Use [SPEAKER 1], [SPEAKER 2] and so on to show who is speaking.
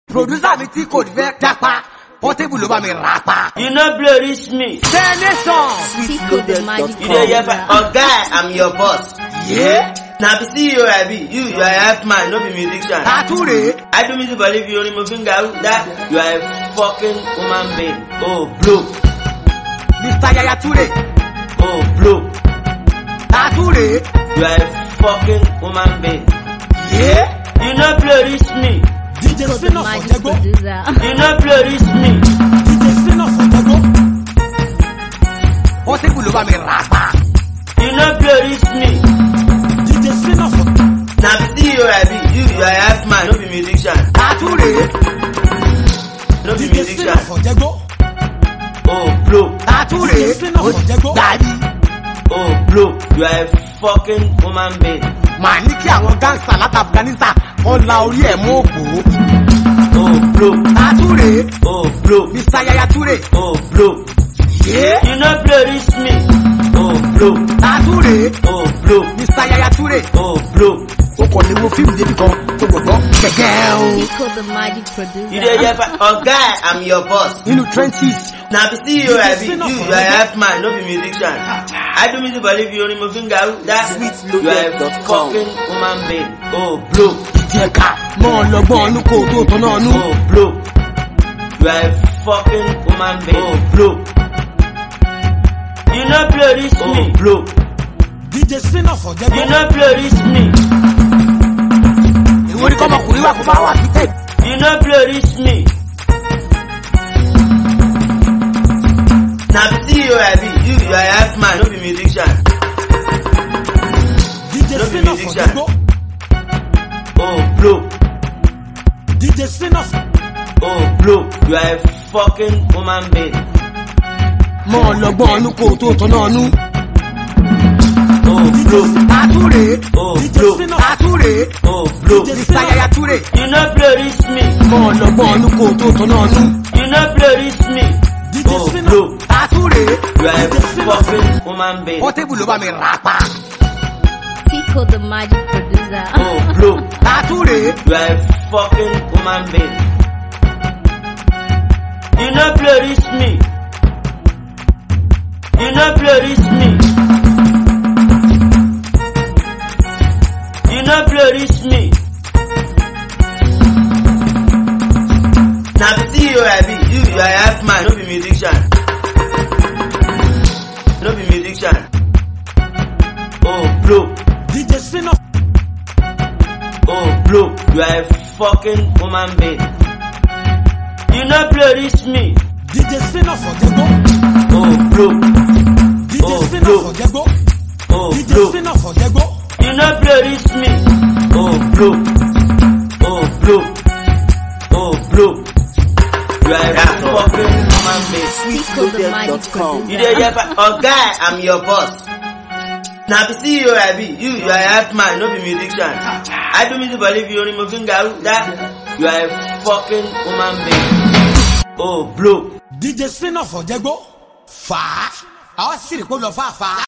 [SPEAKER 1] Producer mi tí kò fẹ́ dápa, Portable ló bá mi rà pa.
[SPEAKER 2] You no blow reach me.
[SPEAKER 1] Nation.
[SPEAKER 2] You dey hear Oga, I'm your boss.
[SPEAKER 1] Yeah.
[SPEAKER 2] Na be CEO I be. You are a half man, no be musician.
[SPEAKER 1] Tature.
[SPEAKER 2] I do music believe you only moving out that you are a fucking woman being. Oh, blow.
[SPEAKER 1] Mr. Yaya Ture.
[SPEAKER 2] Oh, blow.
[SPEAKER 1] Tature.
[SPEAKER 2] You are a fucking woman being.
[SPEAKER 1] Yeah.
[SPEAKER 2] You no blow reach me.
[SPEAKER 3] DJ Spinner for Tego.
[SPEAKER 2] You no blow reach me.
[SPEAKER 3] DJ Spinner for Tego.
[SPEAKER 1] Portable ló bá mi rà pa.
[SPEAKER 2] You no blow reach me.
[SPEAKER 3] DJ Spinner for
[SPEAKER 2] Na be CEO I be. You are a half man, no be musician.
[SPEAKER 1] Tature.
[SPEAKER 2] No be
[SPEAKER 3] DJ Spinner
[SPEAKER 2] musician.
[SPEAKER 3] for Tego.
[SPEAKER 2] Oh, blow.
[SPEAKER 1] Tature.
[SPEAKER 3] DJ Spinner for Tego.
[SPEAKER 1] Daddy.
[SPEAKER 2] Oh, blow. You are a fucking woman being.
[SPEAKER 1] Màá ní kí àwọn gangster láti Afghanistan wọ́n la orí ẹ̀ mọ́ òpó.
[SPEAKER 2] Oh, blow.
[SPEAKER 1] Tature.
[SPEAKER 2] Oh, blow.
[SPEAKER 1] Mr. Yaya Ture.
[SPEAKER 2] Oh, blow.
[SPEAKER 1] Yeah.
[SPEAKER 2] You no blow reach me. Oh, blow.
[SPEAKER 1] Tature.
[SPEAKER 2] Oh, blow.
[SPEAKER 1] Mr. Yaya Ture.
[SPEAKER 2] Oh, blow.
[SPEAKER 1] O kò ní wo fíìmù débi kan tó gbọ̀gbọ́ kẹ̀kẹ́ o.
[SPEAKER 4] Tico the magic producer.
[SPEAKER 2] You dey hear Oga, I'm your boss.
[SPEAKER 1] Nínú trenches.
[SPEAKER 2] Na be CEO I be. You are a half man, no be musician. I do music believe you only moving out that you are a fucking woman being. Oh, blow.
[SPEAKER 1] Ìjẹ̀ka mọ́ ọlọ́gbọ́n ọdún kò tó tán náà nú.
[SPEAKER 2] Oh, blow. You are a fucking woman being. Oh, blow. You no blow reach me. Oh, blow.
[SPEAKER 3] DJ Spinner for
[SPEAKER 2] You
[SPEAKER 3] Tego.
[SPEAKER 2] no blow reach me.
[SPEAKER 1] Ìwọ ni kọ́mọkùnrin wà kó bá wà sí tẹ̀.
[SPEAKER 2] You no blow reach me. Na be CEO I be. You are a half man, no be musician.
[SPEAKER 3] DJ
[SPEAKER 2] No be
[SPEAKER 3] Spinner for
[SPEAKER 2] musician.
[SPEAKER 3] Tego.
[SPEAKER 2] Oh, blow.
[SPEAKER 3] DJ Spinner for
[SPEAKER 2] Oh, blow. You are a fucking woman being.
[SPEAKER 1] Mọ́ ọlọ́gbọ́n ọdún kò tó tán náà nú.
[SPEAKER 2] Oh, blow.
[SPEAKER 1] Tature.
[SPEAKER 2] Oh,
[SPEAKER 3] DJ
[SPEAKER 2] blow.
[SPEAKER 3] Spinner
[SPEAKER 1] Tature.
[SPEAKER 2] Oh, blow.
[SPEAKER 1] Mr. Yaya Ture.
[SPEAKER 2] You no blow reach me.
[SPEAKER 1] Mọ́ ọlọ́gbọ́n ọdún kò tó tán náà nú.
[SPEAKER 2] You no blow reach me.
[SPEAKER 3] DJ
[SPEAKER 2] Oh,
[SPEAKER 3] Spinner.
[SPEAKER 2] blow.
[SPEAKER 1] Tature.
[SPEAKER 2] You are a fucking woman being.
[SPEAKER 1] Portable ló bá mi rà pa.
[SPEAKER 4] Tico the magic producer.
[SPEAKER 2] Oh, blow.
[SPEAKER 1] Tature.
[SPEAKER 2] You are a fucking woman being. You no blow reach me. You no blow reach me. You no blow reach me. Na be CEO I be. You are a half man, no be musician. No be musician. Oh, blow.
[SPEAKER 3] DJ Spinner.
[SPEAKER 2] Oh, blow. You are a fucking woman being. You no blow reach me.
[SPEAKER 3] DJ Spinner for Tego.
[SPEAKER 2] Oh, blow.
[SPEAKER 3] DJ
[SPEAKER 2] Oh,
[SPEAKER 3] Spinner
[SPEAKER 2] blow.
[SPEAKER 3] for Tego.
[SPEAKER 2] Oh,
[SPEAKER 3] DJ
[SPEAKER 2] blow.
[SPEAKER 3] Spinner for Tego.
[SPEAKER 2] You no blow reach me. Oh, blow. Oh, blow. Oh, blow. You are a fucking woman being.
[SPEAKER 4] Tico the magic producer.
[SPEAKER 2] You dey hear Oga, I'm your boss. Na be CEO I be. You are a half man, no be musician. I do music believe you only moving out that you are a fucking woman being. Oh, blow.
[SPEAKER 3] DJ Spinner for Tego. Fa. Àwọn sì rí pé ó lọ fà.